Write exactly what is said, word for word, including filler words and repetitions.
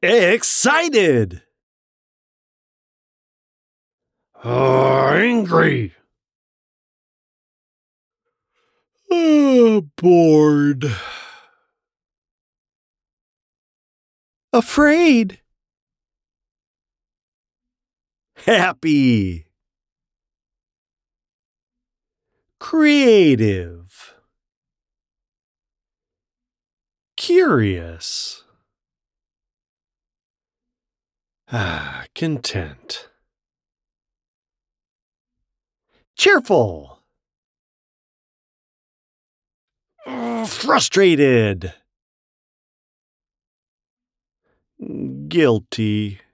Excited. Uh, angry. Uh, bored. Afraid. Happy. Creative. Curious. Ah, content. Cheerful. Uh, frustrated. Guilty.